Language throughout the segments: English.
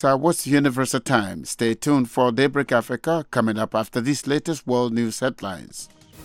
What's the Universal Time? Stay tuned for Daybreak Africa coming up after these latest world news headlines.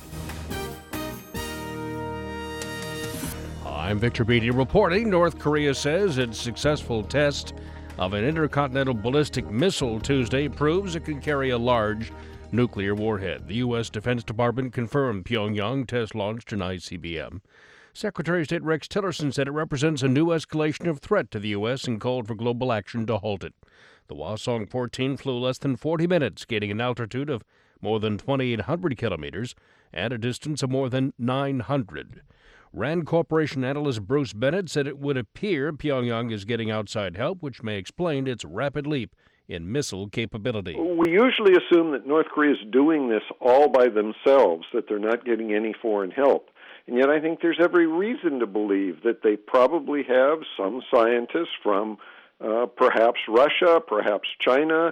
I'm Victor Beatty reporting. North Korea says its successful test of an intercontinental ballistic missile Tuesday proves it can carry a large nuclear warhead. The U.S. Defense Department confirmed Pyongyang test launched an ICBM. Secretary of State Rex Tillerson said it represents a new escalation of threat to the U.S. and called for global action to halt it. The Hwasong-14 flew less than 40 minutes, gaining an altitude of more than 2,800 kilometers and a distance of more than 900. RAND Corporation analyst Bruce Bennett said it would appear Pyongyang is getting outside help, which may explain its rapid leap in missile capability. We usually assume that North Korea is doing this all by themselves, that they're not getting any foreign help. And yet I think there's every reason to believe that they probably have some scientists from perhaps Russia, perhaps China,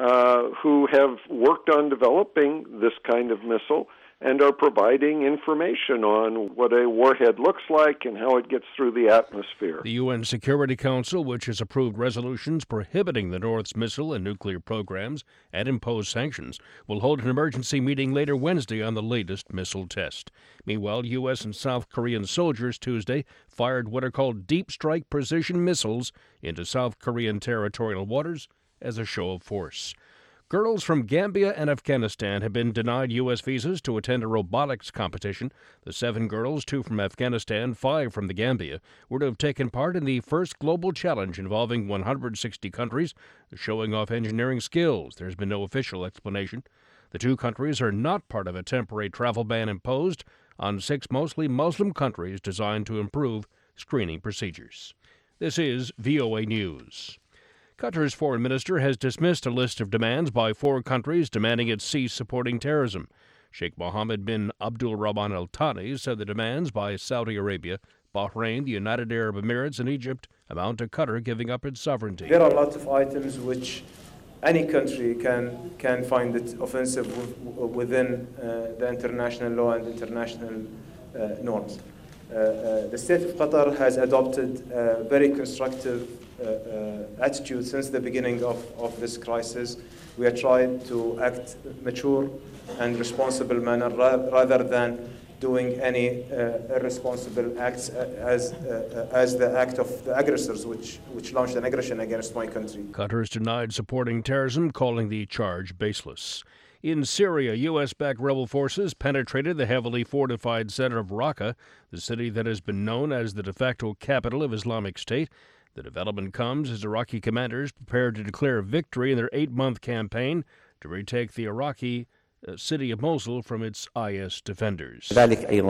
who have worked on developing this kind of missile and are providing information on what a warhead looks like and how it gets through the atmosphere. The UN Security Council, which has approved resolutions prohibiting the North's missile and nuclear programs and imposed sanctions, will hold an emergency meeting later Wednesday on the latest missile test. Meanwhile, U.S. and South Korean soldiers Tuesday fired what are called deep strike precision missiles into South Korean territorial waters as a show of force. Girls from Gambia and Afghanistan have been denied U.S. visas to attend a robotics competition. The 7 girls, 2 from Afghanistan, 5 from the Gambia, were to have taken part in the first global challenge involving 160 countries, showing off engineering skills. There's been no official explanation. The 2 countries are not part of a temporary travel ban imposed on 6 mostly Muslim countries designed to improve screening procedures. This is VOA News. Qatar's foreign minister has dismissed a list of demands by 4 countries demanding it cease supporting terrorism. Sheikh Mohammed bin Abdul Rahman Al Thani said the demands by Saudi Arabia, Bahrain, the United Arab Emirates, and Egypt amount to Qatar giving up its sovereignty. There are lots of items which any country can find it offensive within the international law and international norms. The state of Qatar has adopted a very constructive attitude since the beginning of this crisis. We are trying to act mature and responsible manner rather than doing any irresponsible acts as the act of the aggressors which launched an aggression against my country. Qatar has denied supporting terrorism, calling the charge baseless. In Syria, U.S.-backed rebel forces penetrated the heavily fortified center of Raqqa, the city that has been known as the de facto capital of Islamic State. The development comes as Iraqi commanders prepare to declare victory in their 8-month campaign to retake the Iraqi city of Mosul from its IS defenders. Prime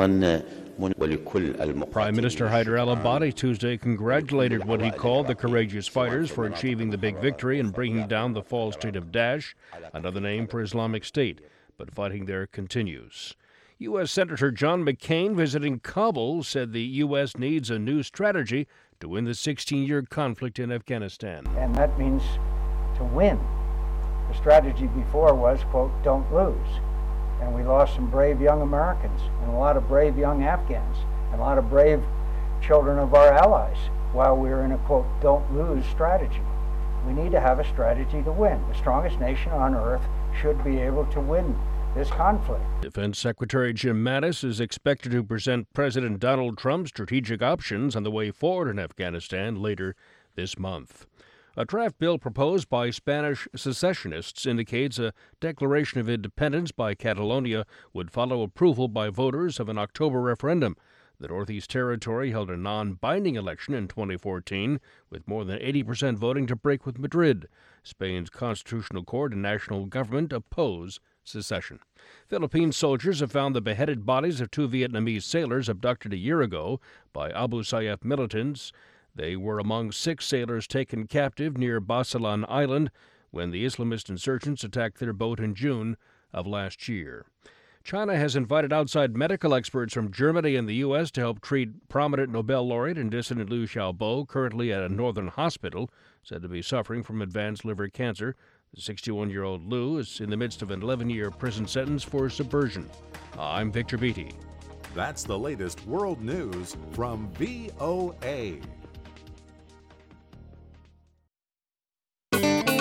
Minister Haider al-Abadi Tuesday congratulated what he called the courageous fighters for achieving the big victory and bringing down the false state of Daesh, another name for Islamic State, but fighting there continues. U.S. Senator John McCain visiting Kabul said the U.S. needs a new strategy to win the 16-year conflict in Afghanistan. And that means to win. The strategy before was, quote, don't lose. And we lost some brave young Americans and a lot of brave young Afghans and a lot of brave children of our allies while we were in a, quote, don't lose strategy. We need to have a strategy to win. The strongest nation on earth should be able to win this conflict. Defense Secretary Jim Mattis is expected to present President Donald Trump's strategic options on the way forward in Afghanistan later this month. A draft bill proposed by Spanish secessionists indicates a declaration of independence by Catalonia would follow approval by voters of an October referendum. The Northeast Territory held a non-binding election in 2014, with more than 80% voting to break with Madrid. Spain's constitutional court and national government oppose secession. Philippine soldiers have found the beheaded bodies of 2 Vietnamese sailors abducted a year ago by Abu Sayyaf militants. They were among 6 sailors taken captive near Basilan Island when the Islamist insurgents attacked their boat in June of last year. China has invited outside medical experts from Germany and the U.S. to help treat prominent Nobel laureate and dissident Liu Xiaobo, currently at a northern hospital, said to be suffering from advanced liver cancer. The 61-year-old Liu is in the midst of an 11-year prison sentence for subversion. I'm Victor Beatty. That's the latest world news from VOA.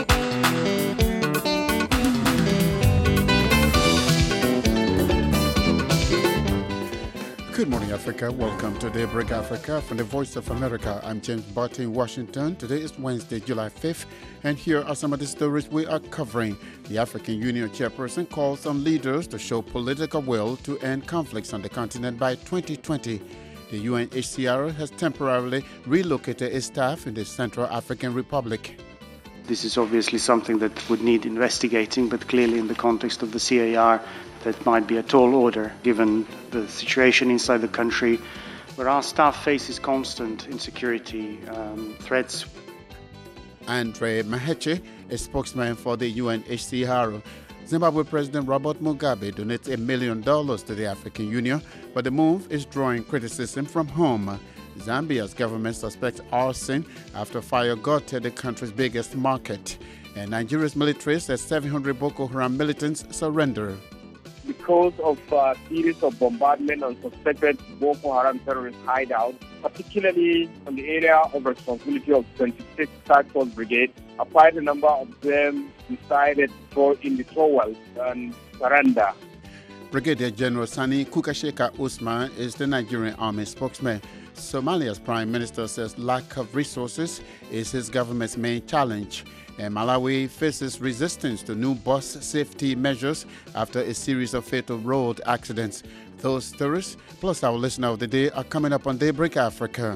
Africa. Welcome to Daybreak Africa from the Voice of America. I'm James Barton in Washington. Today is Wednesday, July 5th, and here are some of the stories we are covering. The African Union chairperson calls on leaders to show political will to end conflicts on the continent by 2020. The UNHCR has temporarily relocated its staff in the Central African Republic. This is obviously something that would need investigating, but clearly in the context of the CAR, that might be a tall order, given the situation inside the country, where our staff faces constant insecurity, threats. Andre Maheche, a spokesman for the UNHCR. Zimbabwe President Robert Mugabe donated $1 million to the African Union, but the move is drawing criticism from home. Zambia's government suspects arson after fire gutted the country's biggest market. And Nigeria's military says 700 Boko Haram militants surrender. Because of a series of bombardment on suspected Boko Haram terrorist hideouts, particularly on the area of responsibility of 26th Task Force Brigade, quite a number of them decided to throw in the towels and surrender. Brigadier General Sani Kukasheka Usman is the Nigerian Army spokesman. Somalia's Prime Minister says lack of resources is his government's main challenge. And Malawi faces resistance to new bus safety measures after a series of fatal road accidents. Those stories, plus our listener of the day, are coming up on Daybreak Africa.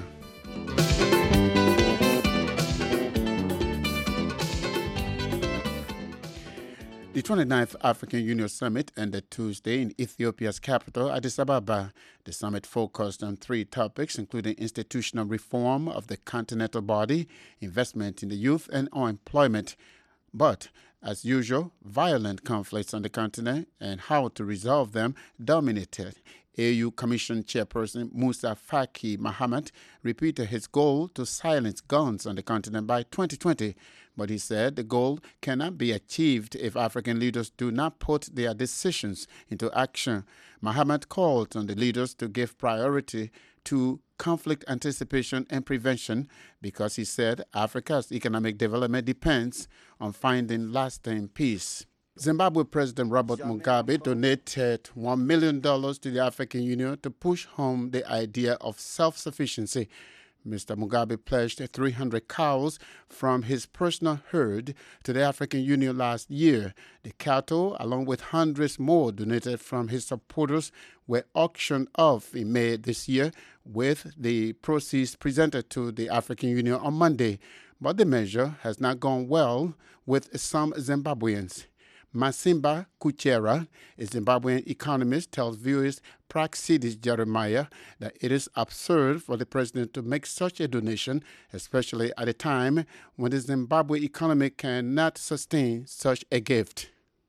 The 29th African Union Summit ended Tuesday in Ethiopia's capital, Addis Ababa. The summit focused on 3 topics, including institutional reform of the continental body, investment in the youth, and unemployment. But, as usual, violent conflicts on the continent and how to resolve them dominated. AU Commission Chairperson Musa Faki Mahamat repeated his goal to silence guns on the continent by 2020. But he said the goal cannot be achieved if African leaders do not put their decisions into action. Mahamat called on the leaders to give priority to conflict anticipation and prevention because he said Africa's economic development depends on finding lasting peace. Zimbabwe President Robert Mugabe donated $1 million to the African Union to push home the idea of self-sufficiency. Mr. Mugabe pledged 300 cows from his personal herd to the African Union last year. The cattle, along with hundreds more donated from his supporters, were auctioned off in May this year, with the proceeds presented to the African Union on Monday. But the measure has not gone well with some Zimbabweans. Masimba Kuchera, a Zimbabwean economist, tells viewers Praxidis Jeremiah that it is absurd for the president to make such a donation, especially at a time when the Zimbabwe economy cannot sustain such a gift.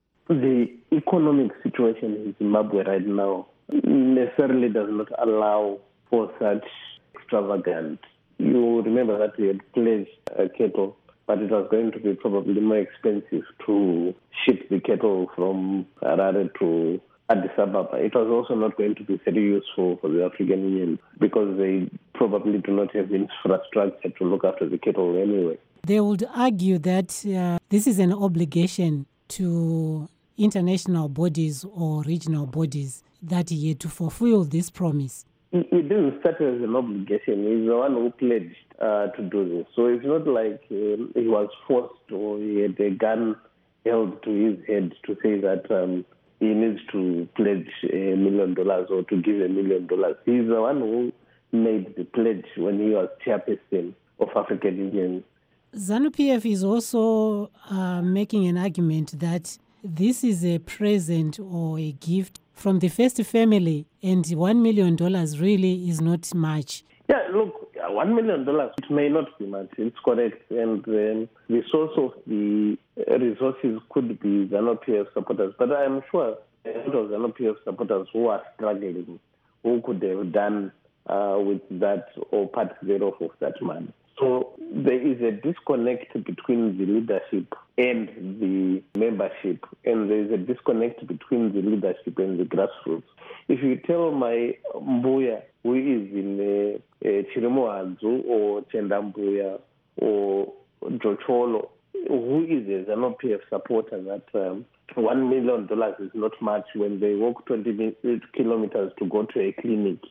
The economic situation in Zimbabwe right now necessarily does not allow for such extravagant. You remember that we had pledged cattle, but it was going to be probably more expensive to ship the cattle from Harare to Addis Ababa. It was also not going to be very useful for the African Union because they probably do not have infrastructure to look after the cattle anyway. They would argue that this is an obligation to international bodies or regional bodies that he had to fulfill this promise. It didn't start as an obligation. He's the one who pledged to do this. So it's not like he was forced or he had a gun held to his head to say that he needs to pledge $1 million or to give $1 million. He's the one who made the pledge when he was chairperson of African Union. ZANU-PF is also making an argument that this is a present or a gift from the first family, and $1 million really is not much. Yeah, look, $1 million, it may not be much, it's correct. And the source of the resources could be ZANU-PF supporters. But I am sure a lot of ZANU-PF supporters who are struggling, who could have done with that or part thereof of that money. So there is a disconnect between the leadership and the membership, and there is a disconnect between the leadership and the grassroots. If you tell my Mbuya, who is in Chirimuhanzu or Chendambuya or Jocholo, who is a ZANU-PF supporter, that $1 million is not much when they walk 20 kilometers to go to a clinic.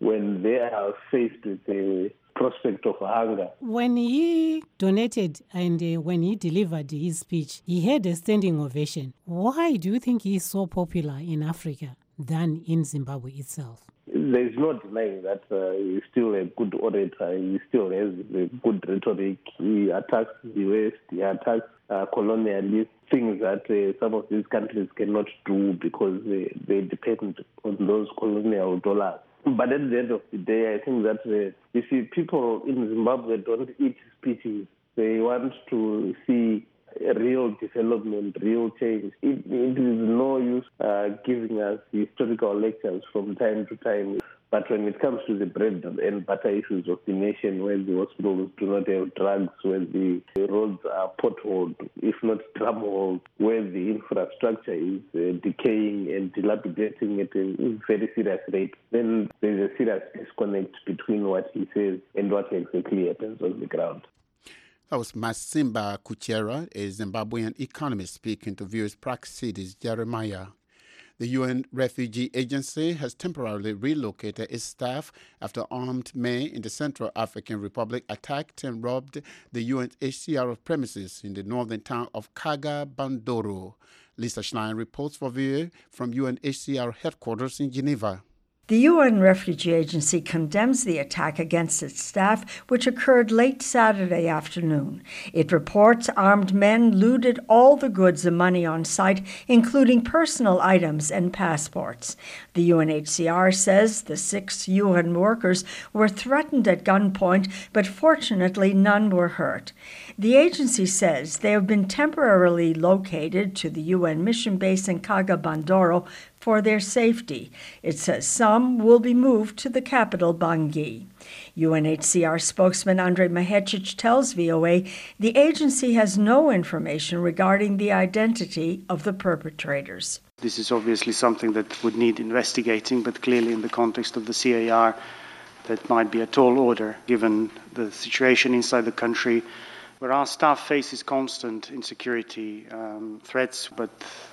when they are faced with the prospect of hunger. When he donated and when he delivered his speech, he had a standing ovation. Why do you think he is so popular in Africa than in Zimbabwe itself? There's no denying that he's still a good orator. He still has a good rhetoric. He attacks the West. He attacks colonialists, things that some of these countries cannot do because they depend on those colonial dollars. But at the end of the day, I think that you see, people in Zimbabwe don't eat speeches. They want to see real development, real change. It is no use giving us historical lectures from time to time. But when it comes to the bread and butter issues of the nation, where the hospitals do not have drugs, where the roads are potholed, if not drumholed, where the infrastructure is decaying and dilapidating at a very serious rate, then there's a serious disconnect between what he says and what exactly happens on the ground. That was Masimba Kuchera, a Zimbabwean economist, speaking to viewers Praxidis Jeremiah. The UN Refugee Agency has temporarily relocated its staff after armed men in the Central African Republic attacked and robbed the UNHCR premises in the northern town of Kaga Bandoro. Lisa Schlein reports for VOA from UNHCR headquarters in Geneva. The UN Refugee Agency condemns the attack against its staff, which occurred late Saturday afternoon. It reports armed men looted all the goods and money on site, including personal items and passports. The UNHCR says the 6 UN workers were threatened at gunpoint, but fortunately none were hurt. The agency says they have been temporarily located to the UN mission base in Kaga Bandoro for their safety. It says some will be moved to the capital, Bangui. UNHCR spokesman Andrej Mahecic tells VOA the agency has no information regarding the identity of the perpetrators. This is obviously something that would need investigating, but clearly in the context of the CAR, that might be a tall order given the situation inside the country, where our staff faces constant insecurity threats, but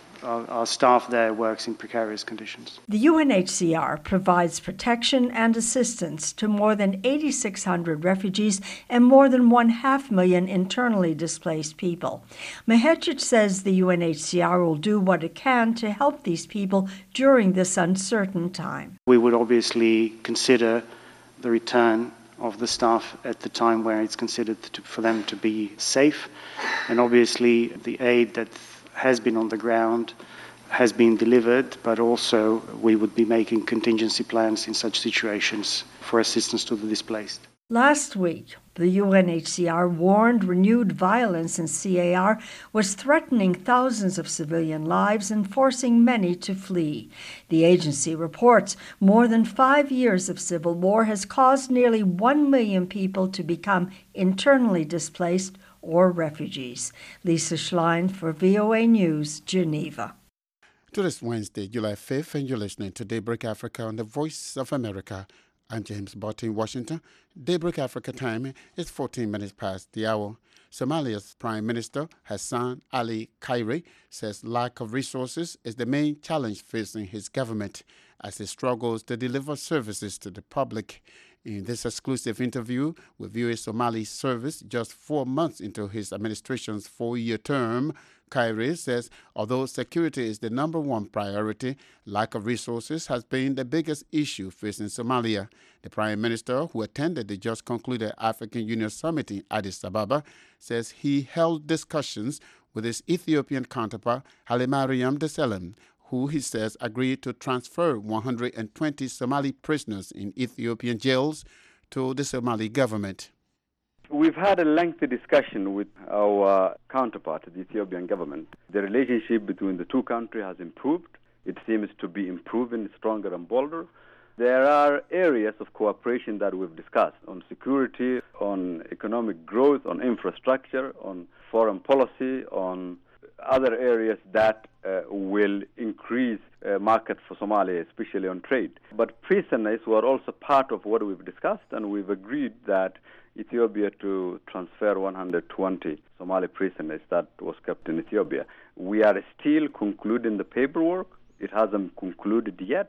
our staff there works in precarious conditions. The UNHCR provides protection and assistance to more than 8,600 refugees and more than 500,000 internally displaced people. Mahecic says the UNHCR will do what it can to help these people during this uncertain time. We would obviously consider the return of the staff at the time where it's considered for them to be safe, and obviously the aid that has been on the ground has been delivered, but also we would be making contingency plans in such situations for assistance to the displaced. Last week, the UNHCR warned renewed violence in CAR was threatening thousands of civilian lives and forcing many to flee. The agency reports more than 5 years of civil war has caused nearly 1 million people to become internally displaced or refugees. Lisa Schlein for VOA News, Geneva. Today's Wednesday, July 5th, and you're listening to Daybreak Africa on the Voice of America. I'm James Botte in Washington. Daybreak Africa time is 14 minutes past the hour. Somalia's Prime Minister Hassan Ali Khaire says lack of resources is the main challenge facing his government as he struggles to deliver services to the public. In this exclusive interview with VOA Somali Service just 4 months into his administration's 4-year term, Khaire says although security is the number one priority, lack of resources has been the biggest issue facing Somalia. The Prime Minister, who attended the just concluded African Union Summit in Addis Ababa, says he held discussions with his Ethiopian counterpart, Hailemariam Desalegn, who he says agreed to transfer 120 Somali prisoners in Ethiopian jails to the Somali government. We've had a lengthy discussion with our counterpart, the Ethiopian government. The relationship between the two countries has improved. It seems to be improving, stronger and bolder. There are areas of cooperation that we've discussed on security, on economic growth, on infrastructure, on foreign policy, on other areas that will increase market for Somalia, especially on trade. But prisoners were also part of what we've discussed, and we've agreed that Ethiopia to transfer 120 Somali prisoners that was kept in Ethiopia. We are still concluding the paperwork. It hasn't concluded yet,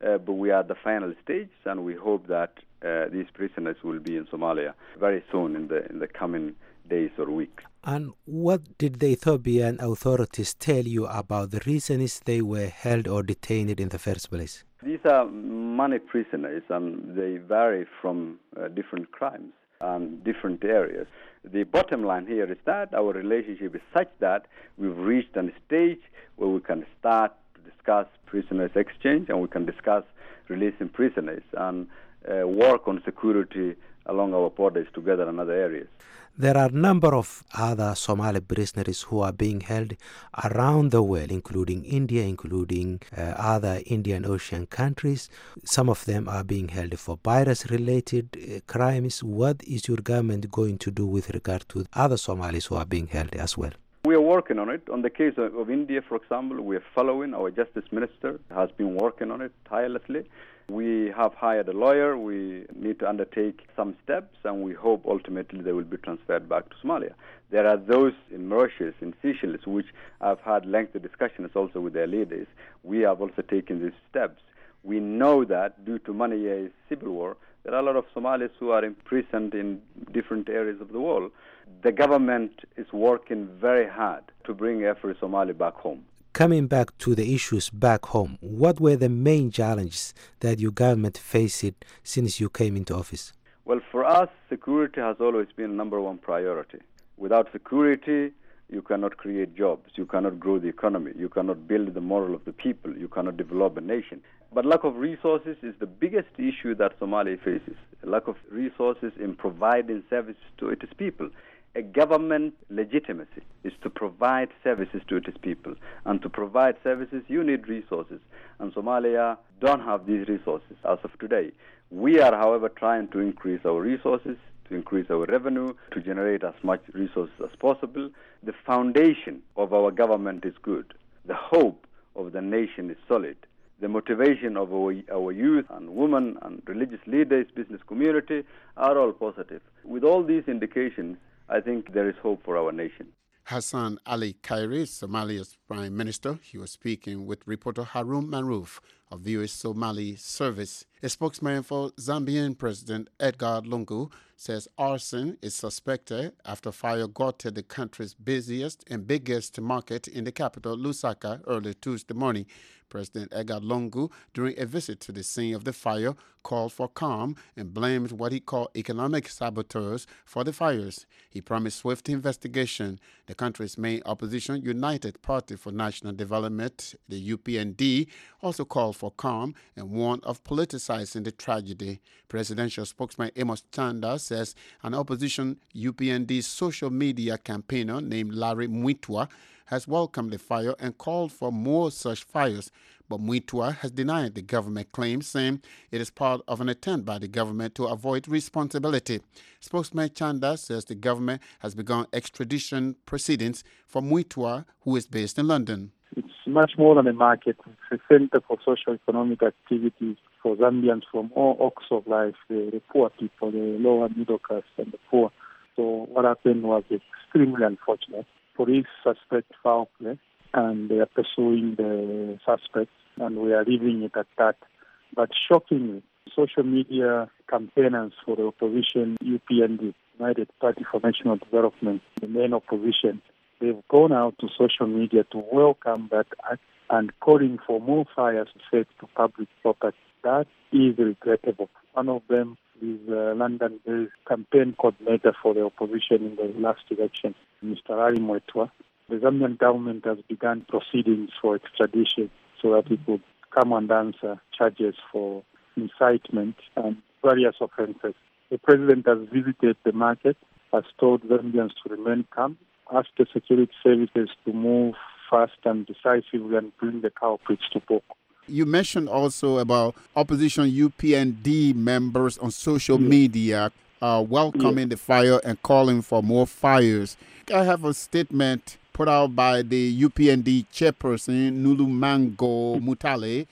but we are at the final stage, and we hope that these prisoners will be in Somalia very soon in the coming days or weeks. And what did the Ethiopian authorities tell you about the reasons they were held or detained in the first place? These are money prisoners, and they vary from different crimes and different areas. The bottom line here is that our relationship is such that we've reached a stage where we can start to discuss prisoners exchange, and we can discuss releasing prisoners and work on security along our borders together in other areas. There are a number of other Somali prisoners who are being held around the world, including India, including other Indian Ocean countries. Some of them are being held for virus-related crimes. What is your government going to do with regard to other Somalis who are being held as well? We are working on it. On the case of India, for example, we are following. Our Justice Minister has been working on it tirelessly. We have hired a lawyer. We need to undertake some steps, and we hope ultimately they will be transferred back to Somalia. There are those in Mauritius, in Seychelles, which I've had lengthy discussions also with their leaders. We have also taken these steps. We know that due to many years civil war, there are a lot of Somalis who are imprisoned in different areas of the world. The government is working very hard to bring every Somali back home. Coming back to the issues back home, what were the main challenges that your government faced since you came into office? Well, for us, security has always been number one priority. Without security, you cannot create jobs, you cannot grow the economy, you cannot build the moral of the people, you cannot develop a nation. But lack of resources is the biggest issue that Somalia faces. A lack of resources in providing services to its people. A government legitimacy is to provide services to its people. And to provide services, you need resources. And Somalia don't have these resources as of today. We are, however, trying to increase our resources, to increase our revenue, to generate as much resources as possible. The foundation of our government is good. The hope of the nation is solid. The motivation of our youth and women and religious leaders, business community are all positive. With all these indications, I think there is hope for our nation. Hassan Ali Khairi, Somalia's Prime Minister. He was speaking with reporter Harun Maruf of VOA Somali Service. A spokesman for Zambian President Edgar Lungu says arson is suspected after fire gutted the country's busiest and biggest market in the capital, Lusaka, early Tuesday morning. President Edgar Lungu, during a visit to the scene of the fire, called for calm and blamed what he called economic saboteurs for the fires. He promised swift investigation. The country's main opposition, United Party for National Development, the UPND, also called for calm and warned of politicizing the tragedy. Presidential spokesman Amos Chanda says an opposition UPND social media campaigner named Larry Mwitwa has welcomed the fire and called for more such fires. But Mwitwa has denied the government claims, saying it is part of an attempt by the government to avoid responsibility. Spokesman Chanda says the government has begun extradition proceedings for Mwitwa, who is based in London. It's much more than a market. It's a center for socio-economic activities for Zambians from all walks of life, the poor people, the lower middle class and the poor. So what happened was extremely unfortunate. Police suspect foul play, and they are pursuing the suspects, and we are leaving it at that. But shockingly, social media campaigners for the opposition, UPND, United Party for National Development, the main opposition, they've gone out to social media to welcome that act and calling for more fires set to public property. That is regrettable. One of them is London-based campaign coordinator for the opposition in the last election, Mr. Ali Mwitwa. The Zambian government has begun proceedings for extradition so that he could come and answer charges for incitement and various offences. The president has visited the market, has told Zambians to remain calm, asked the security services to move fast and decisively and bring the culprits to book. You mentioned also about opposition UPND members on social media welcoming the fire and calling for more fires. I have a statement put out by the UPND chairperson, Nulumango Mutale.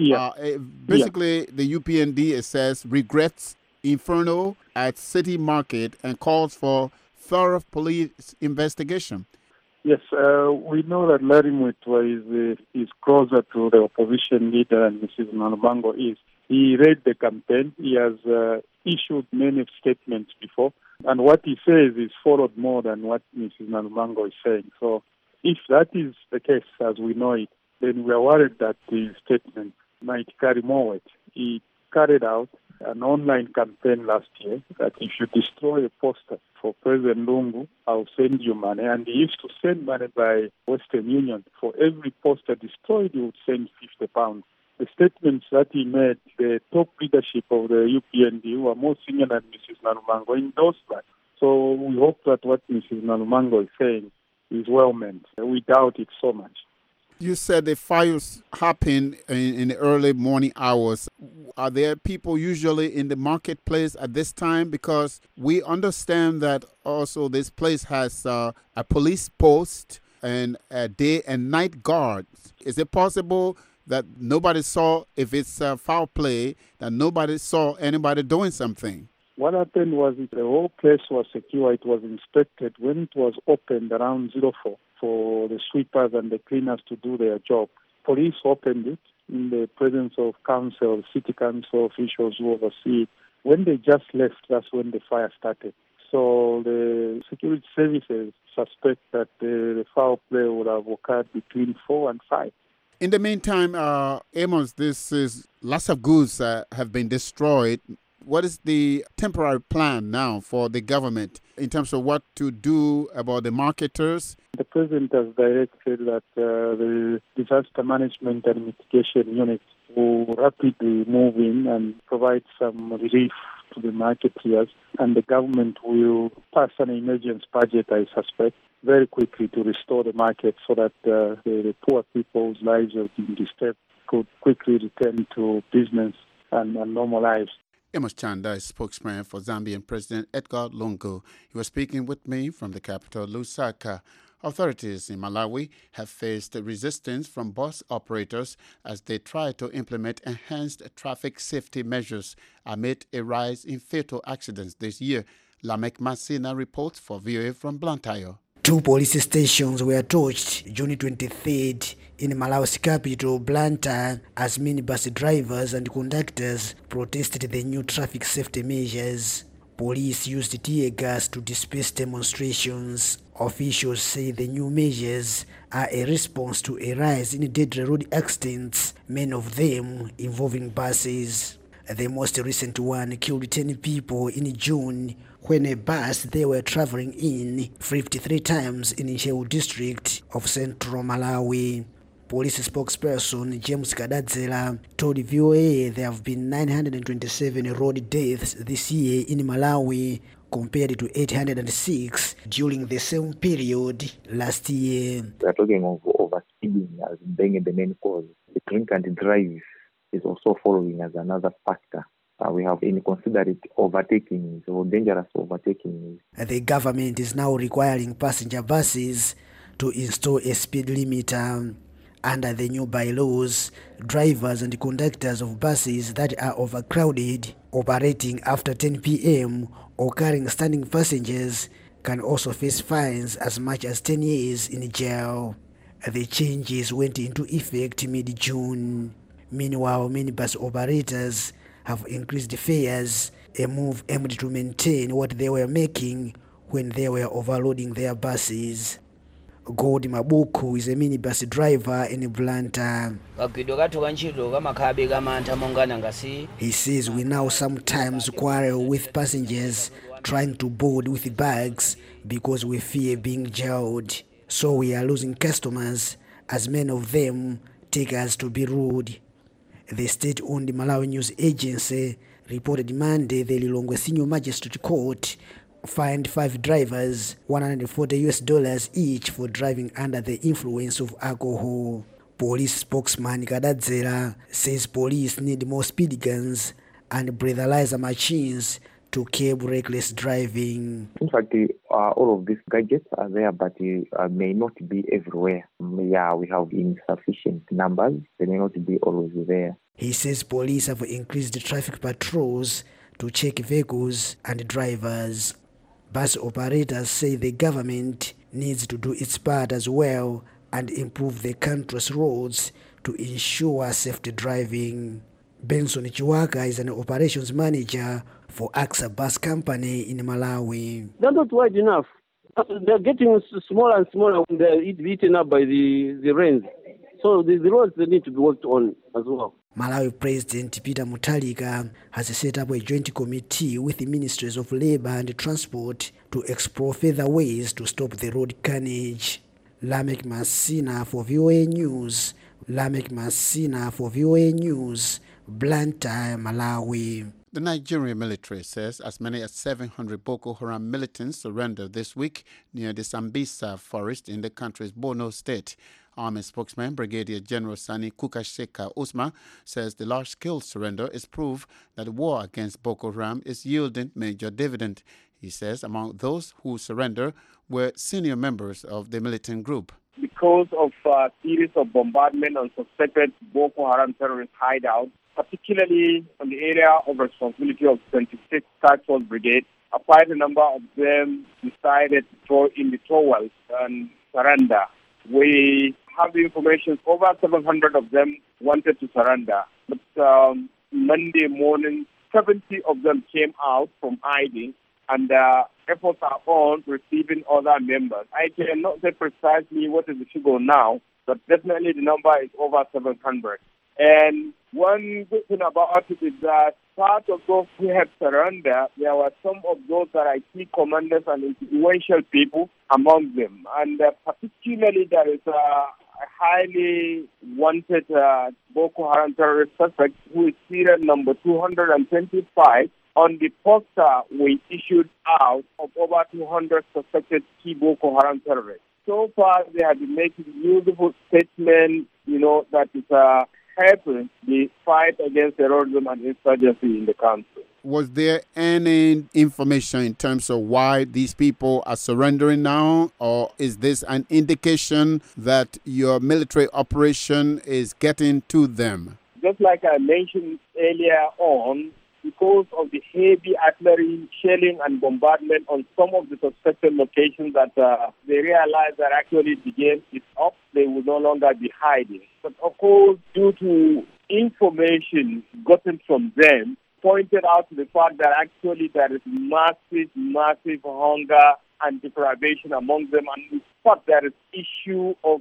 Basically, the UPND, it says, regrets inferno at city market and calls for thorough police investigation. Yes, we know that Larry Mutwa is closer to the opposition leader and Mrs. Nalumango is. He read the campaign. He has issued many statements before. And what he says is followed more than what Mrs. Nalumango is saying. So if that is the case as we know it, then we are worried that the statement might carry more weight. He carried out an online campaign last year that if you destroy a poster for President Lungu, I'll send you money. And he used to send money by Western Union. For every poster destroyed, he would send £50. The statements that he made, the top leadership of the UPND, who are more senior than Mrs. Nalumango, endorsed that. So we hope that what Mrs. Nalumango is saying is well meant. We doubt it so much. You said the fires happen in the early morning hours. Are there people usually in the marketplace at this time? Because we understand that also this place has a police post and a day and night guard. Is it possible that nobody saw, if it's foul play, that nobody saw anybody doing something? What happened was the whole place was secure. It was inspected when it was opened around 04 for the sweepers and the cleaners to do their job. Police opened it in the presence of council, city council officials who oversee it. When they just left, that's when the fire started. So the security services suspect that the foul play would have occurred between 4 and 5. In the meantime, Amos, lots of goods have been destroyed. What is the temporary plan now for the government in terms of what to do about the marketers? The President has directed that the Disaster Management and Mitigation Unit will rapidly move in and provide some relief to the marketeers, and the government will pass an emergency budget, I suspect, very quickly to restore the market so that the poor people's lives have been disturbed could quickly return to business and normal lives. Amos Chanda is spokesman for Zambian President Edgar Lungu. He was speaking with me from the capital, Lusaka. Authorities in Malawi have faced resistance from bus operators as they try to implement enhanced traffic safety measures amid a rise in fatal accidents this year. Lamek Masina reports for VOA from Blantyre. 2 police stations were torched June 23rd in Malawi's capital, Blantyre, as minibus drivers and conductors protested the new traffic safety measures. Police used tear gas to disperse demonstrations. Officials say the new measures are a response to a rise in deadly road accidents, many of them involving buses. The most recent one killed 10 people in June when a bus they were traveling in flipped 3 times in Nchewu district of central Malawi. Police spokesperson James Kadadzela told VOA there have been 927 road deaths this year in Malawi compared to 806 during the same period last year. We are talking of overspeeding as being the main cause. The drink and drive is also following as another factor. We have inconsiderate overtaking or dangerous overtaking. The government is now requiring passenger buses to install a speed limiter. Under the new bylaws, drivers and conductors of buses that are overcrowded, operating after 10 p.m. or carrying standing passengers can also face fines as much as 10 years in jail. The changes went into effect mid-June. Meanwhile, minibus operators have increased fares, a move aimed to maintain what they were making when they were overloading their buses. Godi Mabuku is a minibus driver in Blantyre. He says we now sometimes quarrel with passengers trying to board with bags because we fear being jailed. So we are losing customers as many of them take us to be rude. The state-owned Malawi News Agency reported Monday the Lilongwe Senior Magistrate Court fined 5 drivers $140 each for driving under the influence of alcohol. Police spokesman Kadadzela says police need more speed guns and breathalyzer machines to curb reckless driving. In fact, all of these gadgets are there, but may not be everywhere. Yeah, we have insufficient numbers. They may not be always there. He says police have increased traffic patrols to check vehicles and drivers. Bus operators say the government needs to do its part as well and improve the country's roads to ensure safety driving. Benson Chiwaka is an operations manager for AXA Bus Company in Malawi. They're not wide enough. They're getting smaller and smaller when they're eaten up by the rains. So the roads, they need to be worked on as well. Malawi President Peter Mutharika has set up a joint committee with the Ministries of Labour and Transport to explore further ways to stop the road carnage. Lamek Masina for VOA News. Blantyre, Malawi. The Nigerian military says as many as 700 Boko Haram militants surrendered this week near the Sambisa forest in the country's Borno state. Army spokesman Brigadier General Sani Kukasheka Usman says the large-scale surrender is proof that the war against Boko Haram is yielding major dividend. He says among those who surrender were senior members of the militant group. Because of a series of bombardment on suspected Boko Haram terrorist hideouts, particularly on the area of responsibility of 26th Task Force Brigade, quite a number of them decided to throw in the towels and surrender. We have the information over 700 of them wanted to surrender. But Monday morning, 70 of them came out from hiding, and efforts are on receiving other members. I cannot say precisely what is the figure now, but definitely the number is over 700. And one good thing about it is that part of those who have surrendered, there were some of those that are key commanders and influential people among them. And particularly there is a highly wanted Boko Haram terrorist suspect who is serial number 225 on the poster we issued out of over 200 suspected key Boko Haram terrorists. So far, they have been making useful statements, that is helping the fight against terrorism and insurgency in the country. Was there any information in terms of why these people are surrendering now, or is this an indication that your military operation is getting to them? Just like I mentioned earlier on, because of the heavy artillery shelling and bombardment on some of the suspected locations that they realized that actually the game is up, they will no longer be hiding. But of course, due to information gotten from them, pointed out to the fact that actually there is massive hunger and deprivation among them, and in fact there is issue of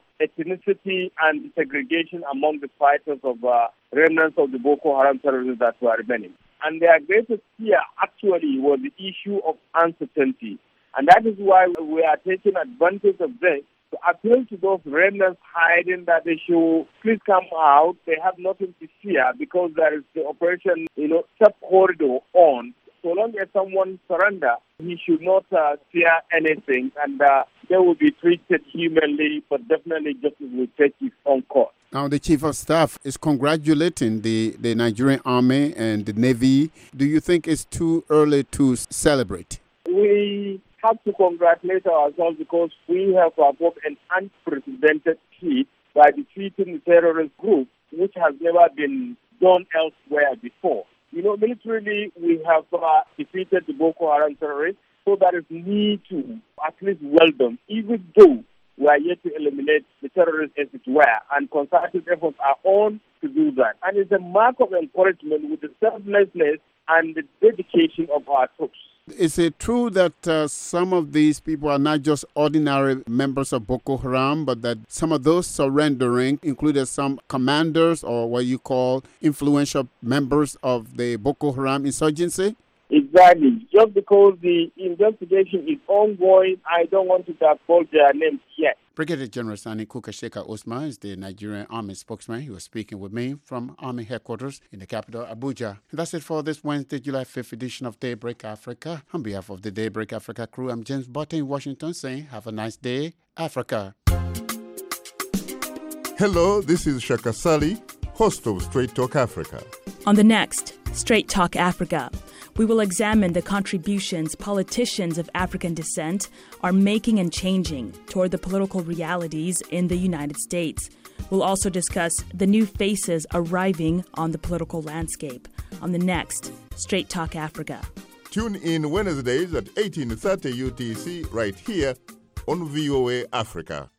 ethnicity and segregation among the fighters of remnants of the Boko Haram terrorists that were remaining. And their greatest fear actually was the issue of uncertainty. And that is why we are taking advantage of this to appeal to those remnants hiding that they should please come out. They have nothing to fear because there is the operation, sub-corridor on. So long as someone surrender, he should not fear anything, and they will be treated humanly, but definitely justice will take its own course. Now, the Chief of Staff is congratulating the Nigerian Army and the Navy. Do you think it's too early to celebrate? We have to congratulate ourselves because we have got an unprecedented feat by defeating the terrorist group, which has never been done elsewhere before. Militarily, we have defeated the Boko Haram terrorists, so there is need to at least welcome, even though we are yet to eliminate the terrorists as it were, and concerted efforts are on to do that. And it's a mark of encouragement with the selflessness and the dedication of our troops. Is it true that some of these people are not just ordinary members of Boko Haram, but that some of those surrendering included some commanders or what you call influential members of the Boko Haram insurgency? Exactly. Just because the investigation is ongoing, I don't want to divulge their names yet. Brigadier General Sani Kukasheka Usman is the Nigerian Army spokesman. He was speaking with me from Army headquarters in the capital, Abuja. And that's it for this Wednesday, July 5th edition of Daybreak Africa. On behalf of the Daybreak Africa crew, I'm James Butter in Washington saying, have a nice day, Africa. Hello, this is Shaka Sali, host of Straight Talk Africa. On the next Straight Talk Africa, we will examine the contributions politicians of African descent are making and changing toward the political realities in the United States. We'll also discuss the new faces arriving on the political landscape on the next Straight Talk Africa. Tune in Wednesdays at 18:30 UTC right here on VOA Africa.